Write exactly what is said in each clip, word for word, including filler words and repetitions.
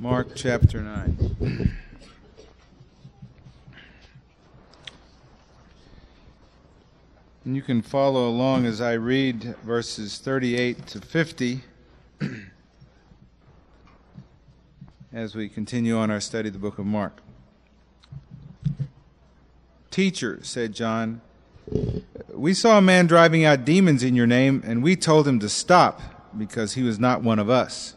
Mark chapter nine. And you can follow along as I read verses thirty-eight to fifty as we continue on our study of the book of Mark. "Teacher," said John, "we saw a man driving out demons in your name, and we told him to stop because he was not one of us."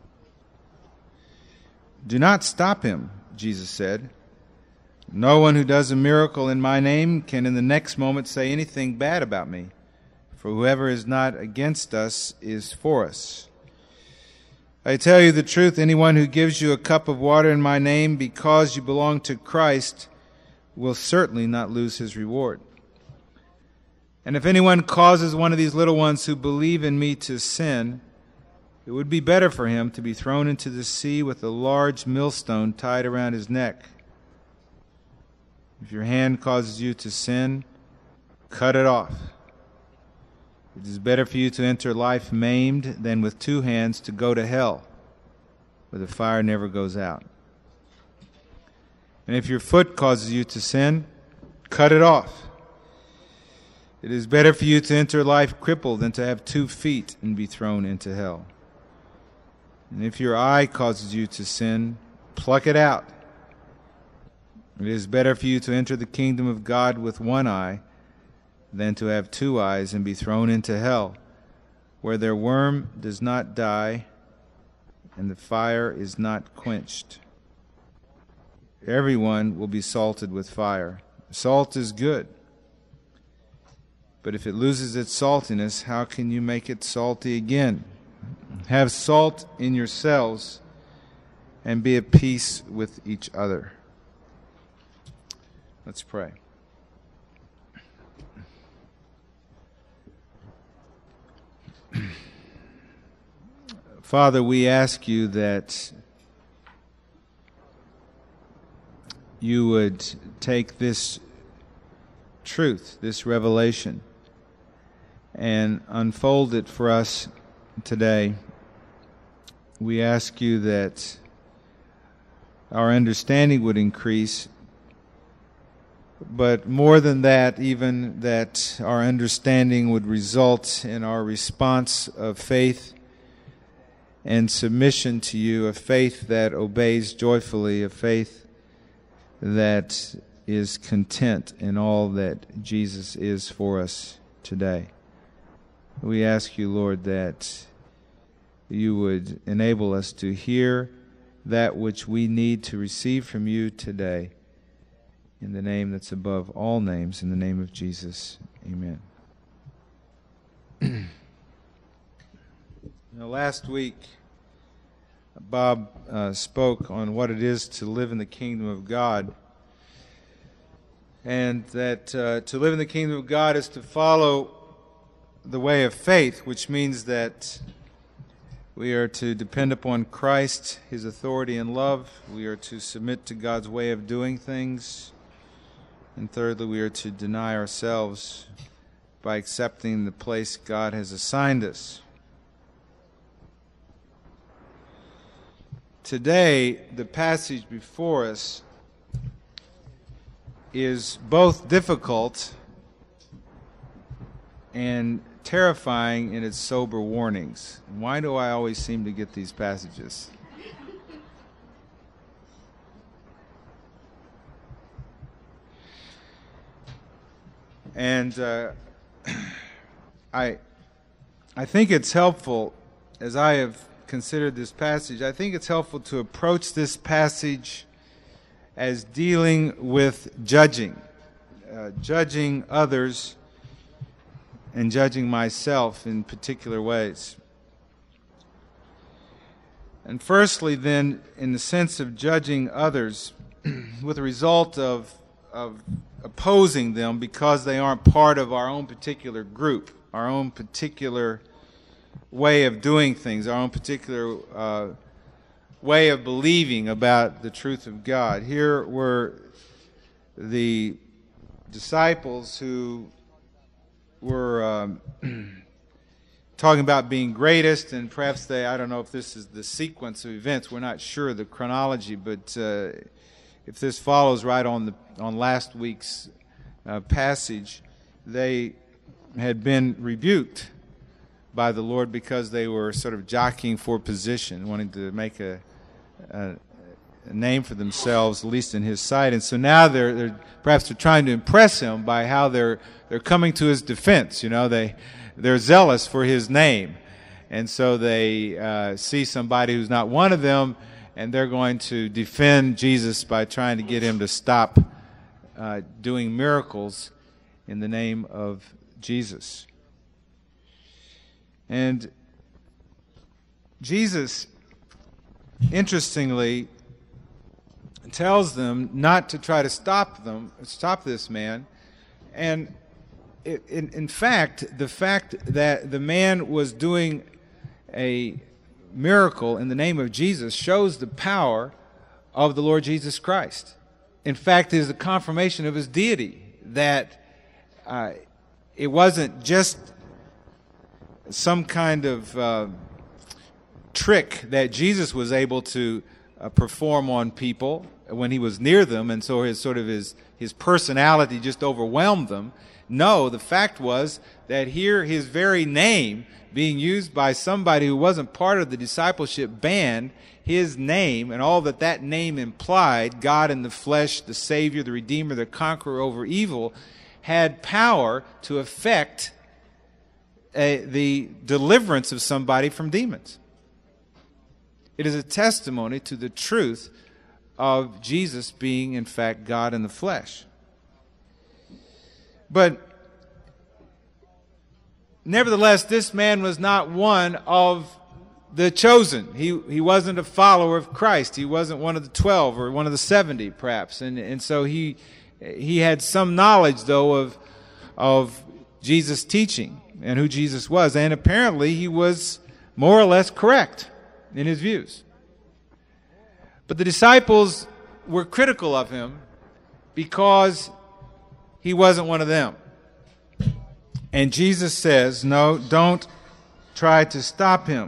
"Do not stop him," Jesus said. "No one who does a miracle in my name can in the next moment say anything bad about me, for whoever is not against us is for us. I tell you the truth, anyone who gives you a cup of water in my name because you belong to Christ will certainly not lose his reward. And if anyone causes one of these little ones who believe in me to sin, it would be better for him to be thrown into the sea with a large millstone tied around his neck. If your hand causes you to sin, cut it off. It is better for you to enter life maimed than with two hands to go to hell, where the fire never goes out. And if your foot causes you to sin, cut it off. It is better for you to enter life crippled than to have two feet and be thrown into hell. And if your eye causes you to sin, pluck it out. It is better for you to enter the kingdom of God with one eye than to have two eyes and be thrown into hell, where their worm does not die and the fire is not quenched. Everyone will be salted with fire. Salt is good. But if it loses its saltiness, how can you make it salty again? Have salt in yourselves and be at peace with each other." Let's pray. Father, we ask you that you would take this truth, this revelation, and unfold it for us today. We ask you that our understanding would increase, but more than that, even that our understanding would result in our response of faith and submission to you, a faith that obeys joyfully, a faith that is content in all that Jesus is for us today. We ask you, Lord, that you would enable us to hear that which we need to receive from you today. In the name that's above all names, in the name of Jesus, amen. Now, last week, Bob uh, spoke on what it is to live in the kingdom of God, and that uh, to live in the kingdom of God is to follow the way of faith, which means that we are to depend upon Christ, His authority and love. We are to submit to God's way of doing things. And thirdly, we are to deny ourselves by accepting the place God has assigned us. Today, the passage before us is both difficult and terrifying in its sober warnings. Why do I always seem to get these passages? And uh, I, I think it's helpful, as I have considered this passage, I think it's helpful to approach this passage as dealing with judging, uh, judging others and judging myself in particular ways. And firstly, then, in the sense of judging others, with the result of of opposing them because they aren't part of our own particular group, our own particular way of doing things, our own particular uh, way of believing about the truth of God. Here were the disciples who were um, talking about being greatest, and perhaps they, I don't know if this is the sequence of events, we're not sure the chronology, but uh, if this follows right on the on last week's uh, passage, they had been rebuked by the Lord because they were sort of jockeying for position, wanting to make a, a, a name for themselves, at least in His sight. And so now they're, they're perhaps they're trying to impress Him by how they're they're coming to His defense. You know, they they're zealous for His name, and so they uh, see somebody who's not one of them, and they're going to defend Jesus by trying to get Him to stop uh, doing miracles in the name of Jesus. And Jesus, interestingly, tells them not to try to stop them, stop this man. And it, in, in fact, the fact that the man was doing a miracle in the name of Jesus shows the power of the Lord Jesus Christ. In fact, it is a confirmation of His deity, that uh, it wasn't just some kind of uh, trick that Jesus was able to uh, perform on people when He was near them, and so his sort of his his personality just overwhelmed them. No, the fact was that here His very name being used by somebody who wasn't part of the discipleship band, His name and all that that name implied, God in the flesh, the Savior, the Redeemer, the conqueror over evil, had power to affect A, the deliverance of somebody from demons. It is a testimony to the truth of Jesus being, in fact, God in the flesh. But nevertheless, this man was not one of the chosen. He he wasn't a follower of Christ. He wasn't one of the twelve or one of the seventy, perhaps. And and so he he had some knowledge, though, of of Jesus' teaching and who Jesus was. And apparently he was more or less correct in his views. But the disciples were critical of him because he wasn't one of them. And Jesus says, no, don't try to stop him.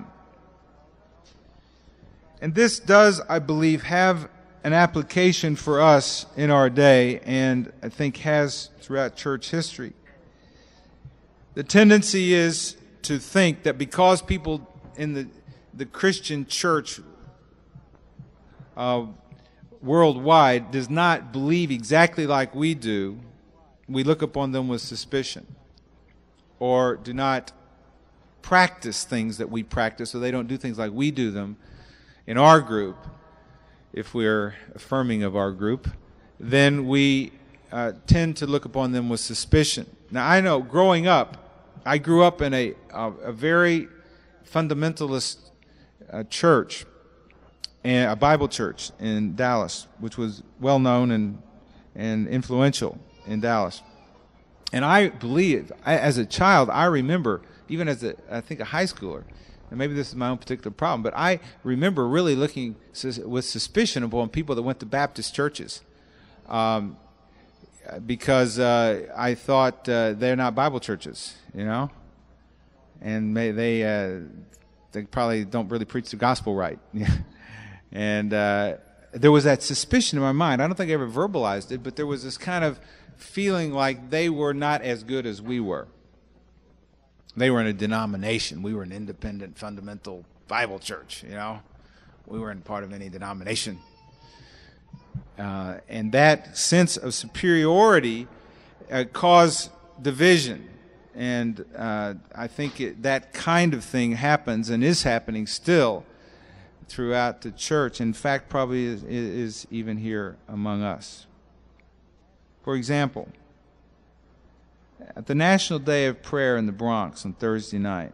And this does, I believe, have an application for us in our day, and I think has throughout church history. The tendency is to think that because people in the, the Christian church uh, worldwide does not believe exactly like we do, we look upon them with suspicion, or do not practice things that we practice, so they don't do things like we do them in our group. If we're affirming of our group, then we uh, tend to look upon them with suspicion. Now, I know growing up, I grew up in a, a, a very fundamentalist uh, church, and a Bible church in Dallas, which was well known and and influential in Dallas. And I believe, I, as a child, I remember, even as a, I think a high schooler, and maybe this is my own particular problem, but I remember really looking sus- with suspicion upon people that went to Baptist churches, um, because uh, I thought uh, they're not Bible churches, you know, and may, they uh, they probably don't really preach the gospel right. And uh, there was that suspicion in my mind. I don't think I ever verbalized it, but there was this kind of feeling like they were not as good as we were. They were in a denomination. We were an independent, fundamental Bible church, you know. We weren't part of any denomination. Uh, and that sense of superiority uh, caused division. And uh, I think it, that kind of thing happens and is happening still throughout the church. In fact, probably is, is even here among us. For example, at the National Day of Prayer in the Bronx on Thursday night,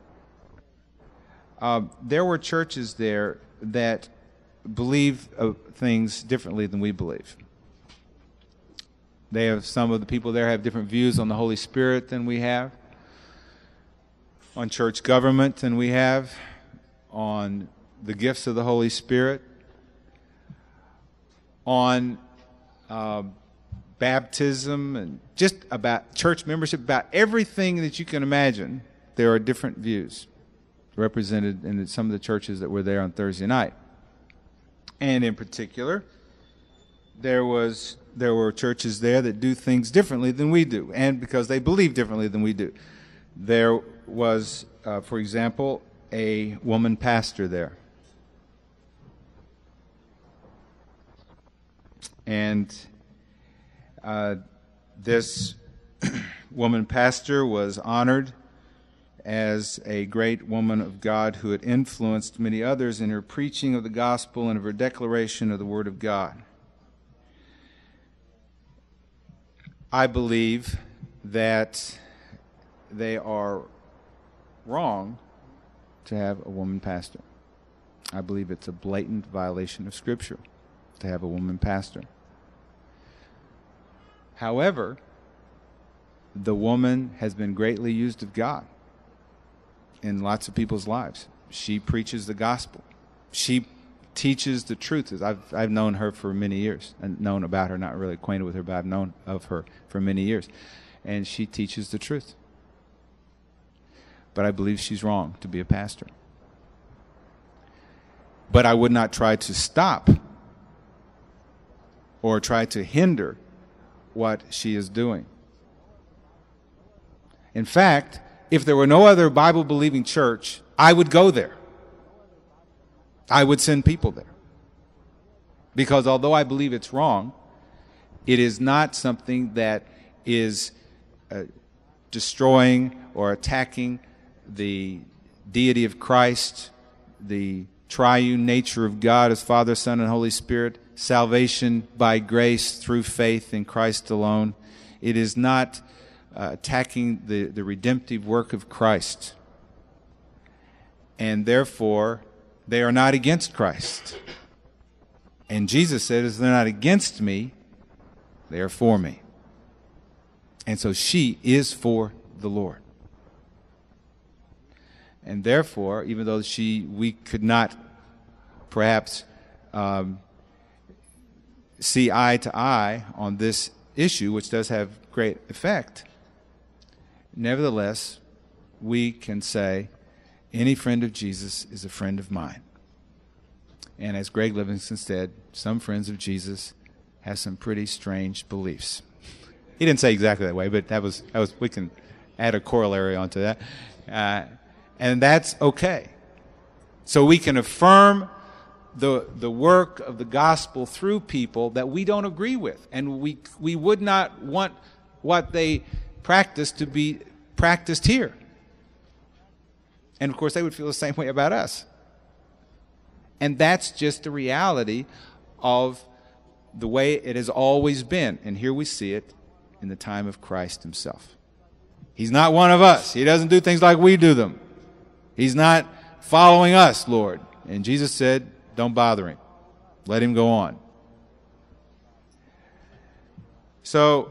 uh, there were churches there that believe uh, things differently than we believe. They have, some of the people there have different views on the Holy Spirit than we have, on church government than we have, on the gifts of the Holy Spirit, on uh, baptism, and just about church membership, about everything that you can imagine. there are different views represented in some of the churches that were there on Thursday night. And in particular, there was there were churches there that do things differently than we do, and because they believe differently than we do. There was, uh, for example, a woman pastor there. And uh, this woman pastor was honored as a great woman of God who had influenced many others in her preaching of the gospel and of her declaration of the Word of God. I believe that they are wrong to have a woman pastor. I believe it's a blatant violation of Scripture to have a woman pastor. However, the woman has been greatly used of God in lots of people's lives. She preaches the gospel. She teaches the truth. I've I've known her for many years, and known about her, not really acquainted with her, but I've known of her for many years. And she teaches the truth. But I believe she's wrong to be a pastor. But I would not try to stop or try to hinder what she is doing. In fact, if there were no other Bible-believing church, I would go there. I would send people there. Because although I believe it's wrong, it is not something that is uh, destroying or attacking the deity of Christ, the triune nature of God as Father, Son, and Holy Spirit, salvation by grace through faith in Christ alone. It is not uh, attacking the, the redemptive work of Christ. And therefore, they are not against Christ. And Jesus said, as they're not against me, they are for me. And so she is for the Lord. And therefore, even though she, we could not perhaps um, see eye to eye on this issue, which does have great effect, nevertheless, we can say, any friend of Jesus is a friend of mine. And as Greg Livingston said, some friends of Jesus have some pretty strange beliefs. He didn't say exactly that way, but that was, that was we can add a corollary onto that. Uh, and that's okay. So we can affirm the the work of the gospel through people that we don't agree with. And we we would not want what they practice to be practiced here. And of course, they would feel the same way about us. And that's just the reality of the way it has always been. And here we see it in the time of Christ himself. He's not one of us. He doesn't do things like we do them. He's not following us, Lord. And Jesus said, don't bother him. Let him go on. So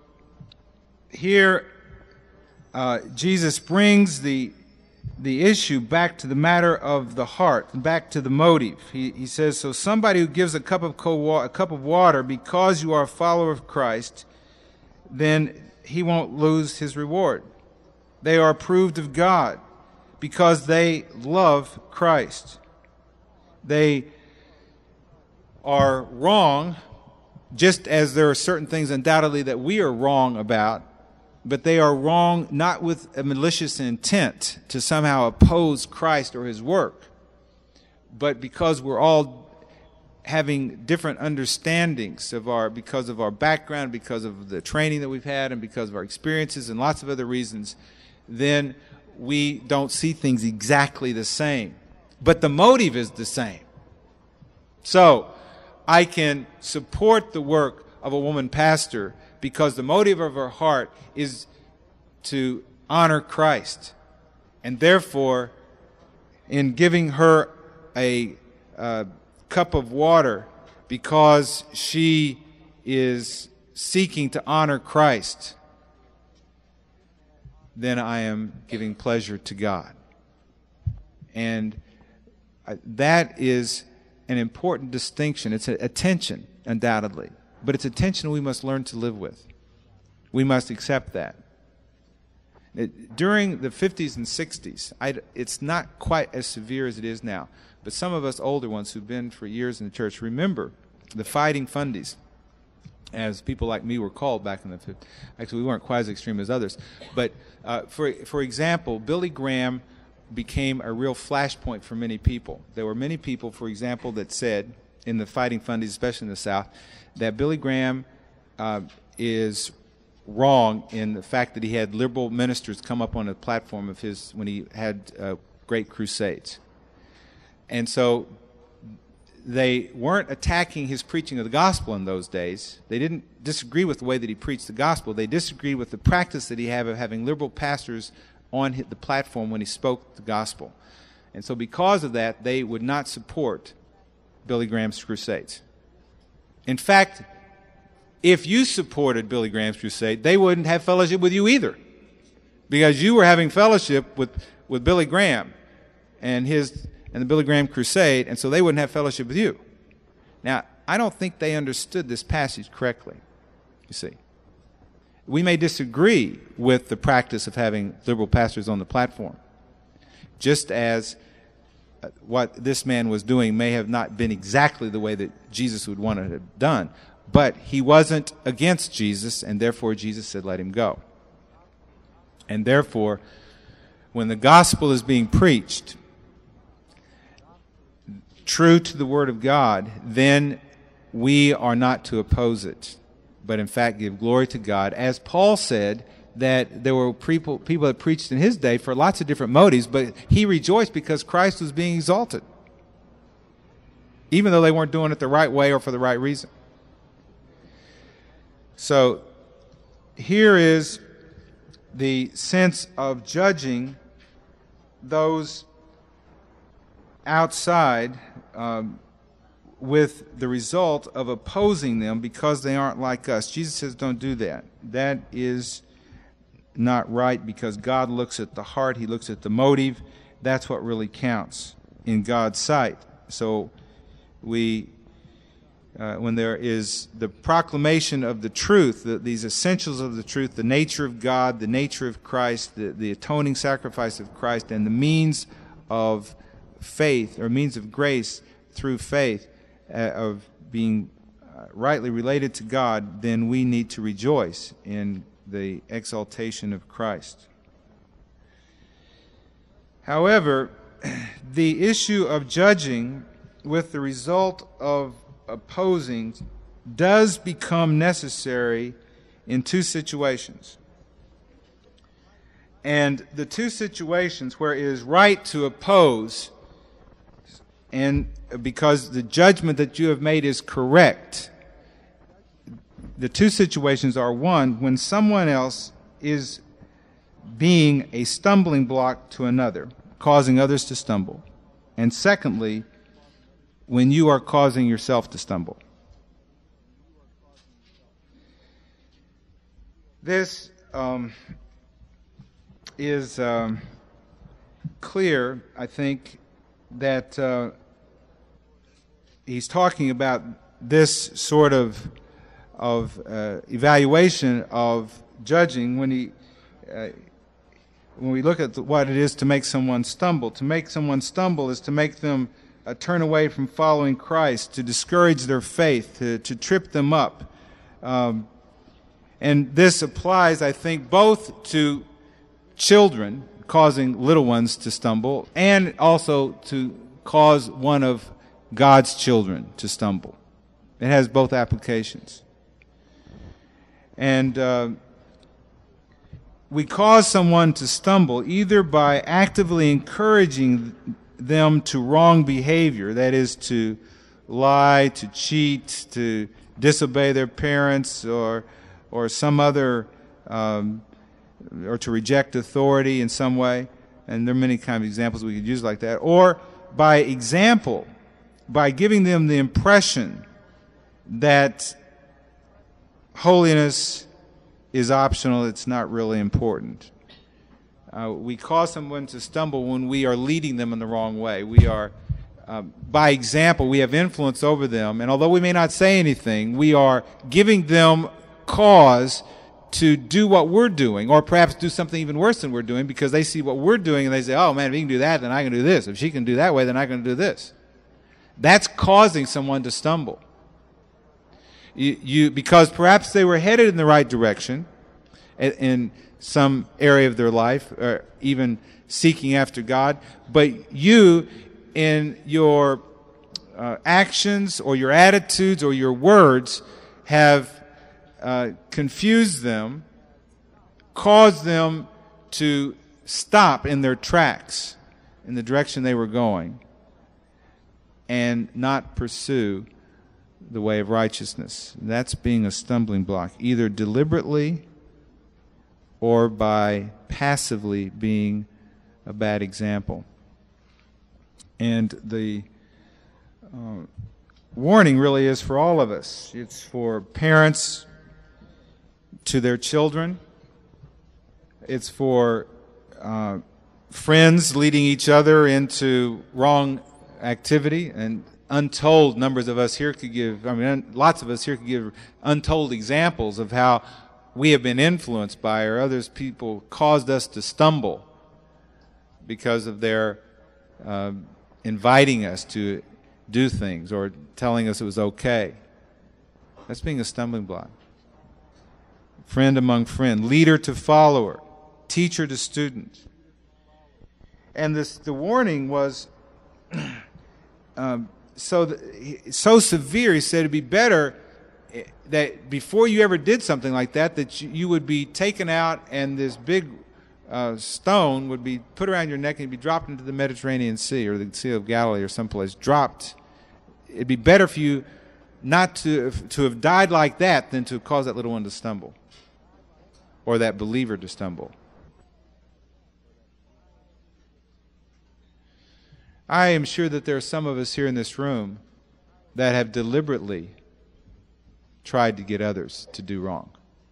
here uh, Jesus brings the the issue back to the matter of the heart, back to the motive. He, he says, so somebody who gives a cup of cold wa- a cup of water because you are a follower of Christ, then he won't lose his reward. They are approved of God because they love Christ. They are wrong, just as there are certain things undoubtedly that we are wrong about, but they are wrong not with a malicious intent to somehow oppose Christ or his work, but because we're all having different understandings of our, because of our background, because of the training that we've had, and because of our experiences and lots of other reasons, then we don't see things exactly the same. But the motive is the same. So I can support the work of a woman pastor because the motive of her heart is to honor Christ. And therefore, in giving her a uh, cup of water because she is seeking to honor Christ, then I am giving pleasure to God. And that is an important distinction. It's a, a tension, undoubtedly. But it's a tension we must learn to live with. We must accept that. It, during the fifties and sixties, I'd, it's not quite as severe as it is now, but some of us older ones who've been for years in the church remember the Fighting Fundies, as people like me were called back in the fifties. Actually, we weren't quite as extreme as others. But uh, for for example, Billy Graham became a real flashpoint for many people. There were many people, for example, that said in the Fighting Fundies, especially in the South, that Billy Graham uh, is wrong in the fact that he had liberal ministers come up on the platform of his when he had uh, great crusades. And so they weren't attacking his preaching of the gospel in those days. They didn't disagree with the way that he preached the gospel. They disagreed with the practice that he had of having liberal pastors on the platform when he spoke the gospel. And so because of that, they would not support Billy Graham's crusades. In fact, if you supported Billy Graham's crusade, they wouldn't have fellowship with you either, because you were having fellowship with, with Billy Graham and his and the Billy Graham crusade, and so they wouldn't have fellowship with you. Now, I don't think they understood this passage correctly, you see. We may disagree with the practice of having liberal pastors on the platform, just as what this man was doing may have not been exactly the way that Jesus would want it to have done, but he wasn't against Jesus, and therefore Jesus said, let him go. And therefore, when the gospel is being preached, true to the Word of God, then we are not to oppose it, but in fact give glory to God. As Paul said, that there were people, people that preached in his day for lots of different motives, but he rejoiced because Christ was being exalted, even though they weren't doing it the right way or for the right reason. So here is the sense of judging those outside um, with the result of opposing them because they aren't like us. Jesus says don't do that. That is not right, because God looks at the heart. He looks at the motive. That's what really counts in God's sight. So we, uh, when there is the proclamation of the truth, the, these essentials of the truth, the nature of God, the nature of Christ, the, the atoning sacrifice of Christ, and the means of faith, or means of grace through faith, uh, of being uh, rightly related to God, then we need to rejoice in the exaltation of Christ. However, the issue of judging with the result of opposing does become necessary in two situations. And the two situations where it is right to oppose, and because the judgment that you have made is correct, the two situations are, one, when someone else is being a stumbling block to another, causing others to stumble, and secondly, when you are causing yourself to stumble. This um, is um, clear, I think, that uh, he's talking about this sort of of uh, evaluation of judging when he uh, when we look at the, what it is to make someone stumble. To make someone stumble is to make them uh, turn away from following Christ, to discourage their faith, to, to trip them up. Um, and this applies, I think, both to children, causing little ones to stumble, and also to cause one of God's children to stumble. It has both applications. And uh, we cause someone to stumble either by actively encouraging them to wrong behavior, that is, to lie, to cheat, to disobey their parents, or or some other, um, or to reject authority in some way. And there are many kinds of examples we could use like that. Or by example, by giving them the impression that holiness is optional, it's not really important. Uh, we cause someone to stumble when we are leading them in the wrong way. We are, uh, by example, we have influence over them, and although we may not say anything, we are giving them cause to do what we're doing, or perhaps do something even worse than we're doing, because they see what we're doing and they say, oh man, if he can do that, then I can do this. If she can do that way, then I can do this. That's causing someone to stumble. You, you because perhaps they were headed in the right direction in some area of their life, or even seeking after God, but you, in your uh, actions or your attitudes or your words, have uh, confused them, caused them to stop in their tracks in the direction they were going and not pursue the way of righteousness. That's being a stumbling block, either deliberately or by passively being a bad example. And the uh, warning really is for all of us. It's for parents to their children. It's for uh, friends leading each other into wrong activity. And untold numbers of us here could give, I mean, lots of us here could give untold examples of how we have been influenced by, or others people caused us to stumble because of their uh, inviting us to do things or telling us it was okay. That's being a stumbling block. Friend among friend, leader to follower, teacher to student. And this, the warning was um, so th- so severe. He said it'd be better that before you ever did something like that, that you, you would be taken out and this big uh, stone would be put around your neck and you'd be dropped into the Mediterranean Sea or the Sea of Galilee or someplace, dropped. It'd be better for you not to to have died like that than to have caused that little one to stumble or that believer to stumble. I am sure that there are some of us here in this room that have deliberately tried to get others to do wrong.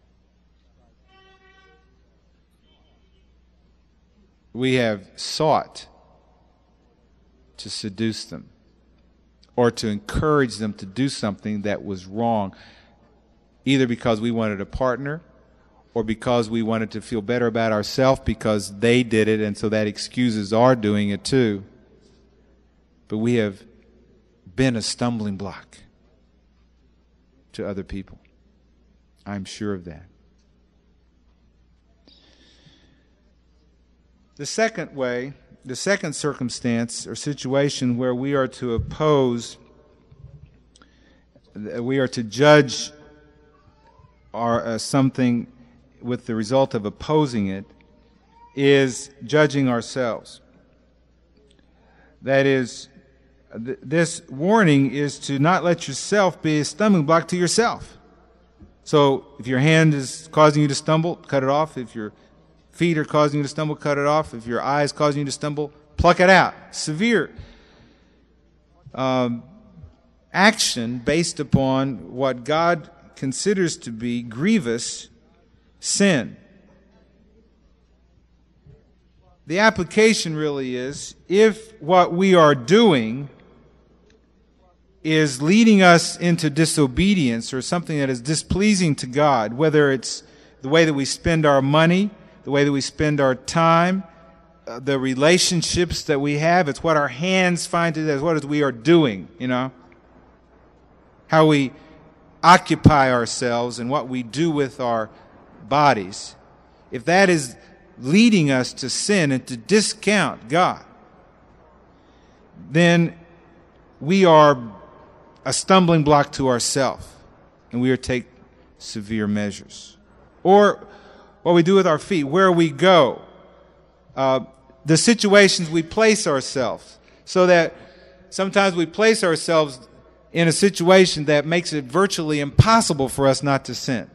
We have sought to seduce them or to encourage them to do something that was wrong, either because we wanted a partner or because we wanted to feel better about ourselves because they did it, and so that excuses our doing it too. But we have been a stumbling block to other people. I'm sure of that. The second way, the second circumstance or situation where we are to oppose, we are to judge our, uh, something with the result of opposing it, is judging ourselves. That is, th- this warning is to not let yourself be a stumbling block to yourself. So if your hand is causing you to stumble, cut it off. If your feet are causing you to stumble, cut it off. If your eye is causing you to stumble, pluck it out. Severe um, action based upon what God considers to be grievous sin. The application really is, if what we are doing is leading us into disobedience or something that is displeasing to God, whether it's the way that we spend our money, the way that we spend our time, uh, the relationships that we have, it's what our hands find to do, it's what we are doing, you know, how we occupy ourselves and what we do with our bodies. If that is leading us to sin and to discount God, then we are a stumbling block to ourselves, and we are to take severe measures. Or what we do with our feet, where we go, uh, the situations we place ourselves, so that sometimes we place ourselves in a situation that makes it virtually impossible for us not to sin.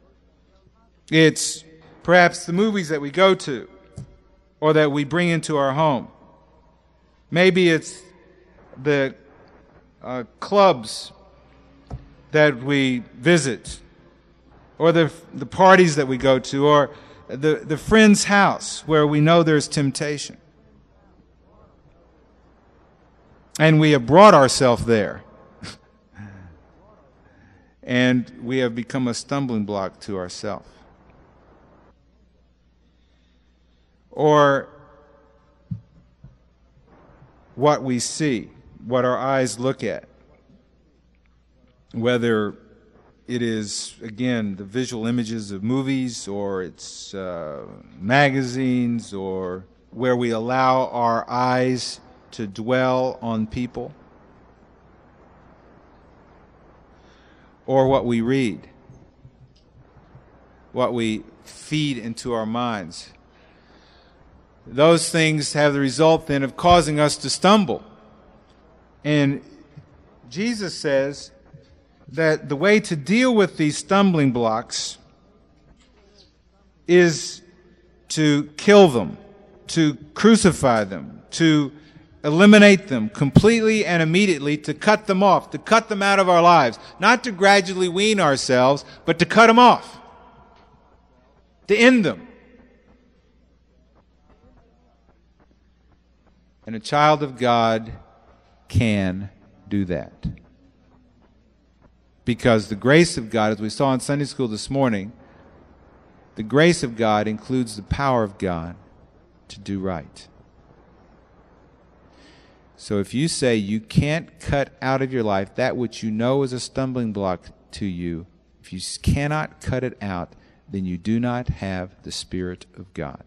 It's perhaps the movies that we go to or that we bring into our home. Maybe it's the uh, clubs that we visit, or the the parties that we go to, or the, the friend's house where we know there's temptation. And we have brought ourselves there. And we have become a stumbling block to ourselves. or what we see, what our eyes look at. Whether it is, again, the visual images of movies, or it's uh, magazines, or where we allow our eyes to dwell on people, or what we read, what we feed into our minds. Those things have the result then of causing us to stumble. And Jesus says that the way to deal with these stumbling blocks is to kill them, to crucify them, to eliminate them completely and immediately, to cut them off, to cut them out of our lives. Not to gradually wean ourselves, but to cut them off, to end them. And a child of God can do that. Because the grace of God, as we saw in Sunday school this morning, the grace of God includes the power of God to do right. So if you say you can't cut out of your life that which you know is a stumbling block to you, if you cannot cut it out, then you do not have the Spirit of God.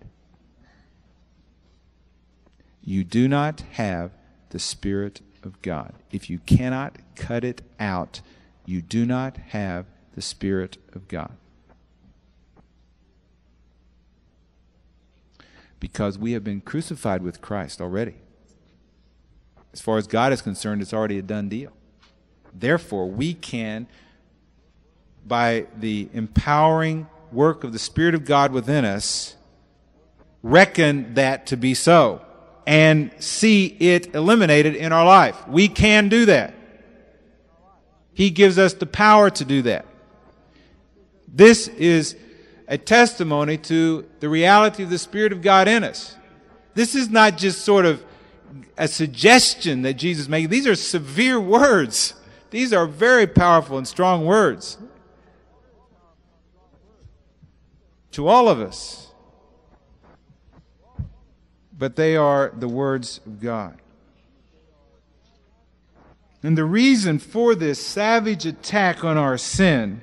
You do not have the Spirit of God. If you cannot cut it out, you do not have the Spirit of God. Because we have been crucified with Christ already. As far as God is concerned, it's already a done deal. Therefore, we can, by the empowering work of the Spirit of God within us, reckon that to be so and see it eliminated in our life. We can do that. He gives us the power to do that. This is a testimony to the reality of the Spirit of God in us. This is not just sort of a suggestion that Jesus made. These are severe words. These are very powerful and strong words to all of us. But they are the words of God. And the reason for this savage attack on our sin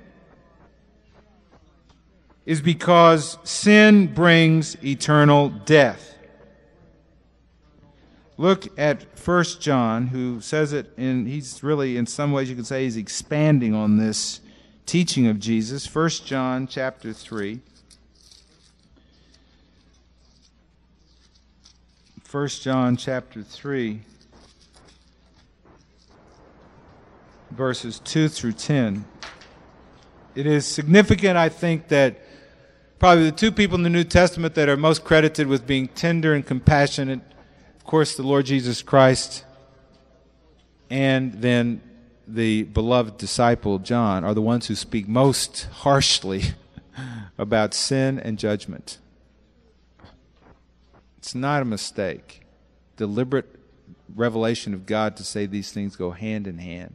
is because sin brings eternal death. Look at First John, who says it, and he's really, in some ways you could say, he's expanding on this teaching of Jesus. First John chapter three. First John chapter three, verses two through ten. It is significant, I think, that probably the two people in the New Testament that are most credited with being tender and compassionate, of course, the Lord Jesus Christ, and then the beloved disciple John, are the ones who speak most harshly about sin and judgment. It's not a mistake. Deliberate revelation of God to say these things go hand in hand.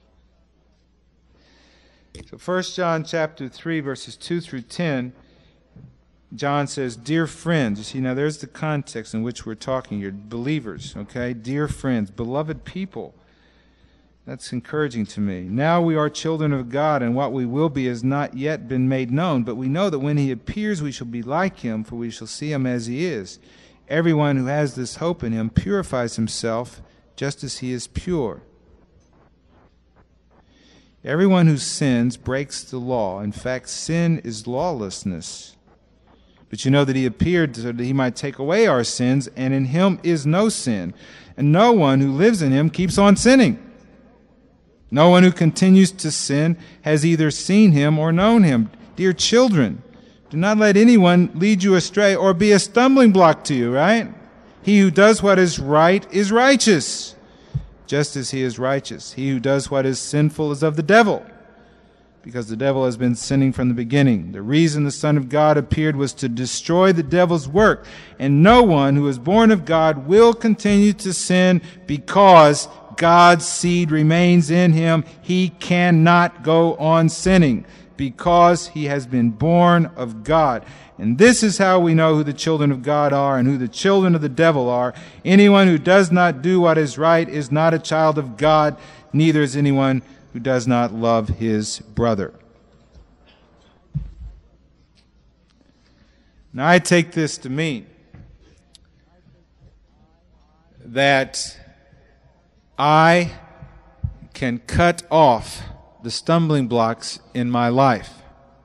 So First John chapter three, verses two through ten, John says, "Dear friends," you see, now there's the context in which we're talking here. Believers, okay? Dear friends, beloved people. That's encouraging to me. "Now we are children of God, and what we will be has not yet been made known. But we know that when He appears, we shall be like Him, for we shall see Him as He is. Everyone who has this hope in Him purifies himself just as He is pure. Everyone who sins breaks the law. In fact, sin is lawlessness. But you know that He appeared so that He might take away our sins, and in Him is no sin. And no one who lives in Him keeps on sinning. No one who continues to sin has either seen Him or known Him. Dear children, do not let anyone lead you astray or be a stumbling block to you," right? "He who does what is right is righteous, just as he is righteous. He who does what is sinful is of the devil, because the devil has been sinning from the beginning. The reason the Son of God appeared was to destroy the devil's work, and no one who is born of God will continue to sin because God's seed remains in him. He cannot go on sinning because he has been born of God. And this is how we know who the children of God are and who the children of the devil are. Anyone who does not do what is right is not a child of God, neither is anyone who does not love his brother. Now, I take this to mean that I can cut off the stumbling blocks in my life.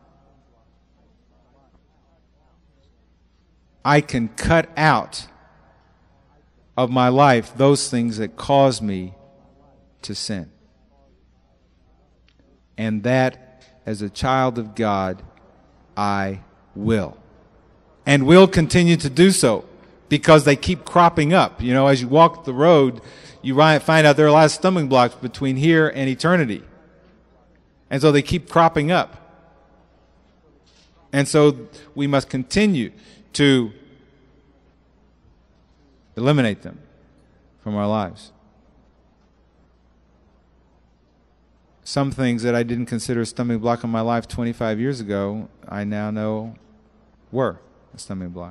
I can cut out of my life those things that cause me to sin. And that, as a child of God, I will. And will continue to do so because they keep cropping up. You know, as you walk the road, you find out there are a lot of stumbling blocks between here and eternity. And so they keep cropping up. And so we must continue to eliminate them from our lives. Some things that I didn't consider a stumbling block in my life twenty-five years ago, I now know were a stumbling block.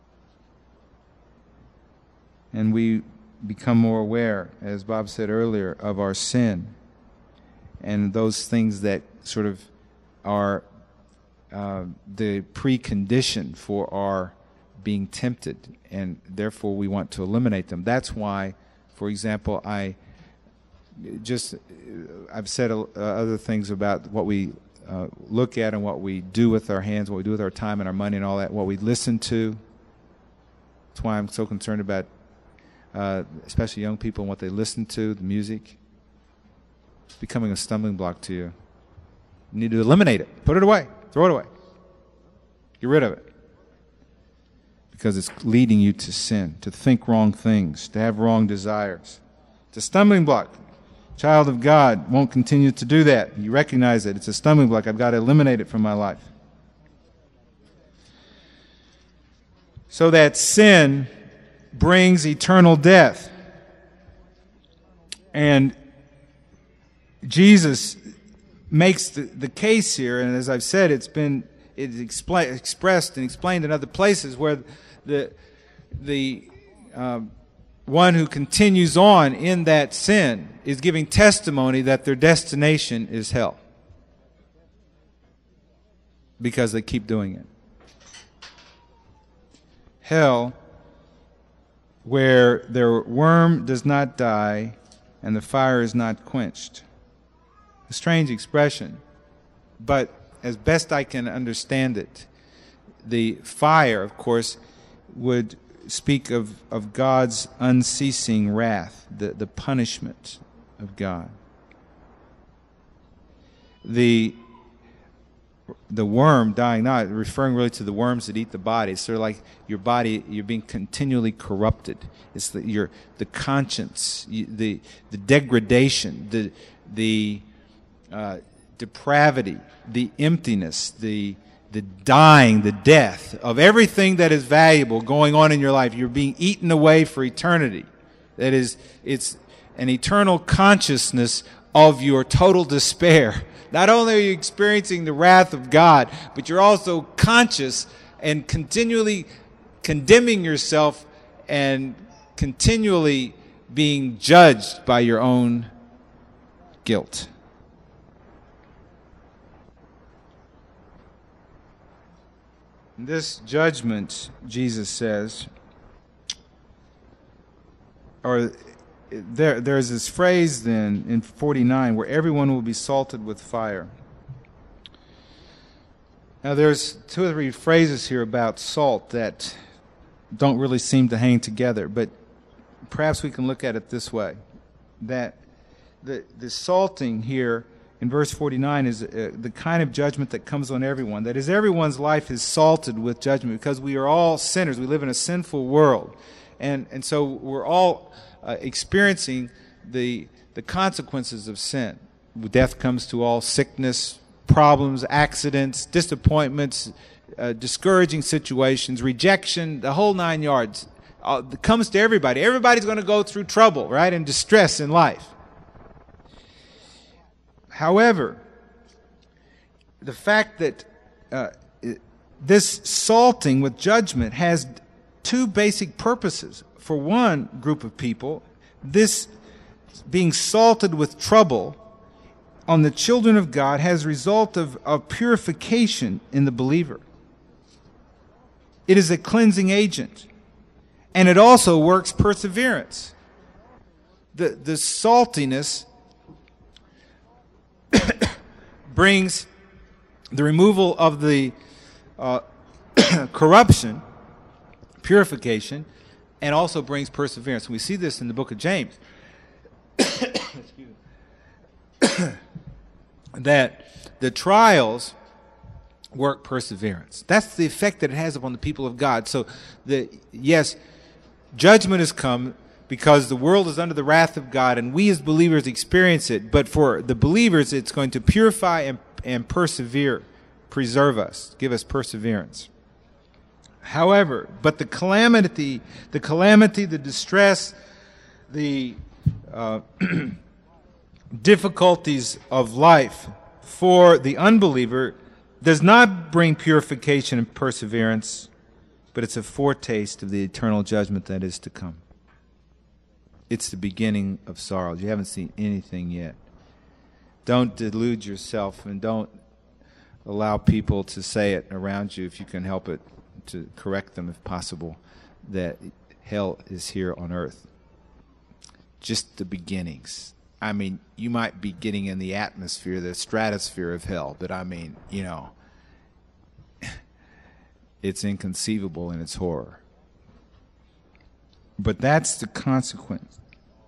And we become more aware, as Bob said earlier, of our sin and those things that sort of are uh, the precondition for our being tempted, and therefore we want to eliminate them. That's why, for example, I just I've said uh, other things about what we uh, look at and what we do with our hands, what we do with our time and our money and all that, what we listen to. That's why I'm so concerned about uh, especially young people and what they listen to, the music. It's becoming a stumbling block to you. You need to eliminate it. Put it away. Throw it away. Get rid of it. Because it's leading you to sin, to think wrong things, to have wrong desires. It's a stumbling block. Child of God won't continue to do that. You recognize it. It's a stumbling block. I've got to eliminate it from my life. So that sin brings eternal death. And Jesus makes the, the case here, and as I've said, it's been it's expl- expressed and explained in other places where the the um, one who continues on in that sin is giving testimony that their destination is hell because they keep doing it. Hell, where their worm does not die and the fire is not quenched. A strange expression, but as best I can understand it, the fire, of course, would speak of, of God's unceasing wrath, the, the punishment of God. The the worm dying, not referring really to the worms that eat the body. It's sort of like your body, you're being continually corrupted. It's the, your the conscience, you, the the degradation, the the uh, depravity, the emptiness, the the dying, the death of everything that is valuable going on in your life. You're being eaten away for eternity. That is, it's an eternal consciousness of your total despair. Not only are you experiencing the wrath of God, but you're also conscious and continually condemning yourself and continually being judged by your own guilt. This judgment, Jesus says, or there, there's this phrase then in forty-nine where everyone will be salted with fire. Now there's two or three phrases here about salt that don't really seem to hang together, but perhaps we can look at it this way, that the, the salting here in verse forty-nine is uh, the kind of judgment that comes on everyone. That is, everyone's life is salted with judgment because we are all sinners. We live in a sinful world. And and so we're all uh, experiencing the the consequences of sin. Death comes to all, sickness, problems, accidents, disappointments, uh, discouraging situations, rejection, the whole nine yards. Uh, it comes to everybody. Everybody's going to go through trouble, right, and distress in life. However, the fact that uh, it, this salting with judgment has two basic purposes. For one group of people, this being salted with trouble on the children of God has a result of, of purification in the believer. It is a cleansing agent, and it also works perseverance. The, the saltiness brings the removal of the uh, corruption, purification, and also brings perseverance. We see this in the book of James. That the trials work perseverance. That's the effect that it has upon the people of God. So, the yes, judgment has come because the world is under the wrath of God, and we as believers experience it. But for the believers, it's going to purify and, and persevere, preserve us, give us perseverance. However, but the calamity, the calamity, the distress, the uh, difficulties of life for the unbeliever does not bring purification and perseverance, but it's a foretaste of the eternal judgment that is to come. It's the beginning of sorrows. You haven't seen anything yet. Don't delude yourself, and don't allow people to say it around you, if you can help it, to correct them if possible, that hell is here on earth. Just the beginnings. I mean, you might be getting in the atmosphere, the stratosphere of hell, but I mean, you know, it's inconceivable in its horror. But that's the consequence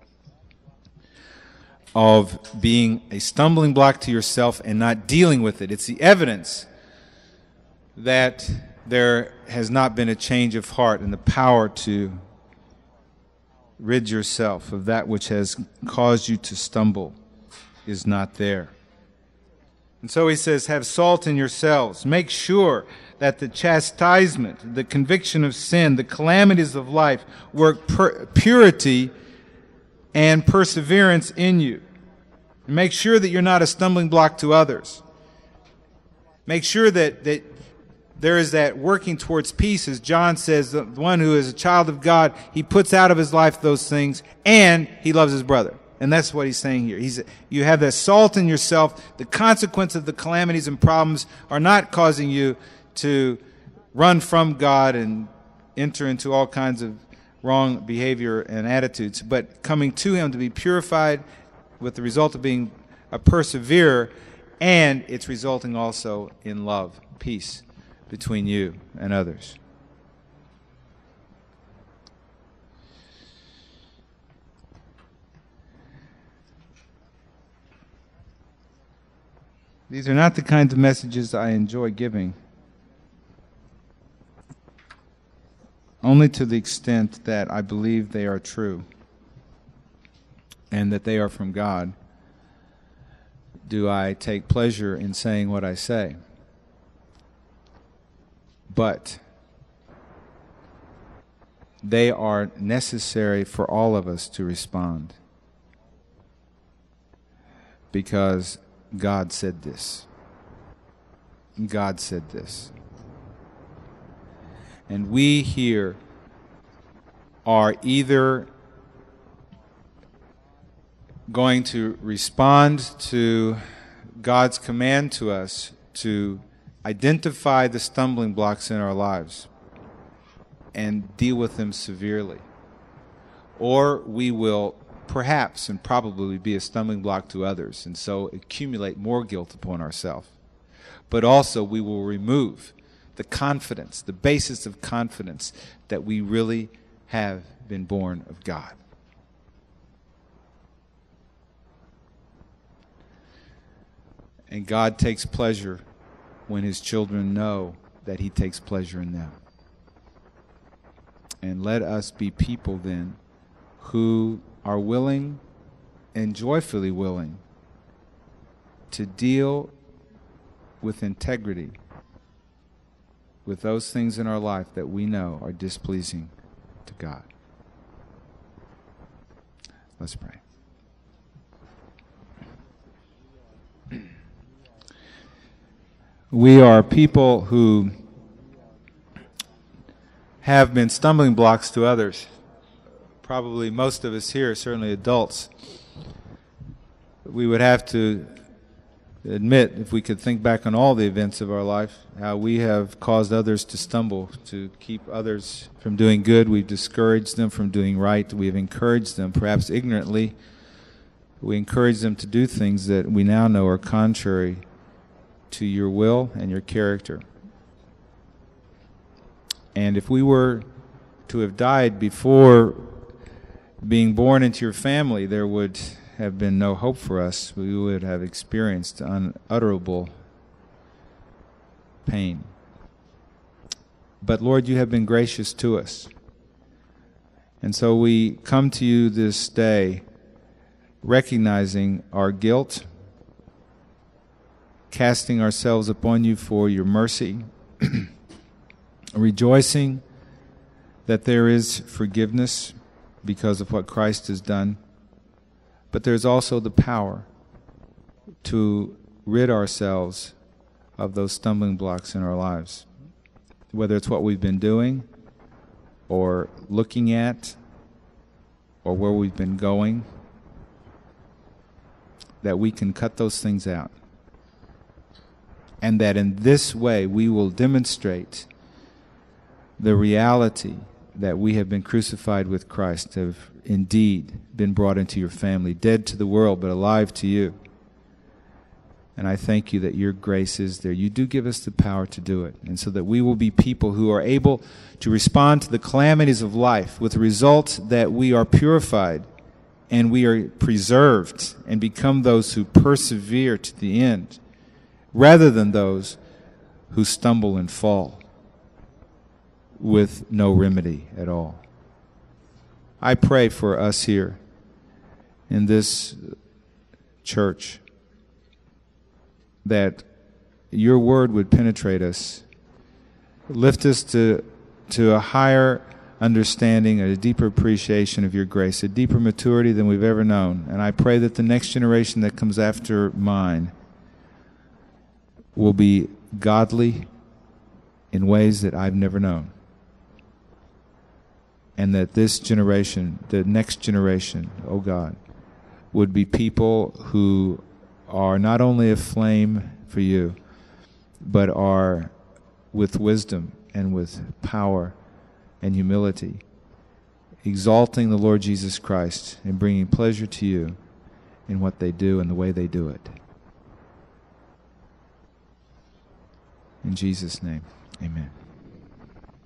of being a stumbling block to yourself and not dealing with it. It's the evidence that there has not been a change of heart, and the power to rid yourself of that which has caused you to stumble is not there. And so he says, have salt in yourselves. Make sure that the chastisement, the conviction of sin, the calamities of life work per- purity and perseverance in you. And make sure that you're not a stumbling block to others. Make sure that, that there is that working towards peace. As John says, the one who is a child of God, he puts out of his life those things, and he loves his brother. And that's what he's saying here. He's, you have that salt in yourself. The consequence of the calamities and problems are not causing you to run from God and enter into all kinds of wrong behavior and attitudes, but coming to him to be purified with the result of being a perseverer, and it's resulting also in love, peace between you and others. These are not the kinds of messages I enjoy giving, only to the extent that I believe they are true and that they are from God do I take pleasure in saying what I say. But they are necessary for all of us to respond, because God said this. God said this. And we here are either going to respond to God's command to us to identify the stumbling blocks in our lives and deal with them severely, or we will perhaps and probably be a stumbling block to others, and so accumulate more guilt upon ourselves. But also we will remove the confidence, the basis of confidence that we really have been born of God. And God takes pleasure when his children know that he takes pleasure in them. And let us be people then who are willing and joyfully willing to deal with integrity with those things in our life that we know are displeasing to God. Let's pray. We are people who have been stumbling blocks to others. Probably most of us here, certainly adults. We would have to admit, if we could think back on all the events of our life, how we have caused others to stumble, to keep others from doing good. We've discouraged them from doing right. We have encouraged them, perhaps ignorantly. We encourage them to do things that we now know are contrary to your will and your character. And if we were to have died before being born into your family, there would have been no hope for us. We would have experienced unutterable pain. But Lord, you have been gracious to us. And so we come to you this day recognizing our guilt, casting ourselves upon you for your mercy, rejoicing that there is forgiveness because of what Christ has done. But there's also the power to rid ourselves of those stumbling blocks in our lives, whether it's what we've been doing or looking at or where we've been going, that we can cut those things out. And that in this way we will demonstrate the reality that we have been crucified with Christ, have indeed been brought into your family, dead to the world but alive to you. And I thank you that your grace is there. You do give us the power to do it. And so that we will be people who are able to respond to the calamities of life with the result that we are purified and we are preserved and become those who persevere to the end, rather than those who stumble and fall with no remedy at all. I pray for us here in this church that your word would penetrate us, lift us to, to a higher understanding, a deeper appreciation of your grace, a deeper maturity than we've ever known. And I pray that the next generation that comes after mine will be godly in ways that I've never known. And that this generation, the next generation, oh God, would be people who are not only aflame for you, but are with wisdom and with power and humility, exalting the Lord Jesus Christ and bringing pleasure to you in what they do and the way they do it. In Jesus' name, amen.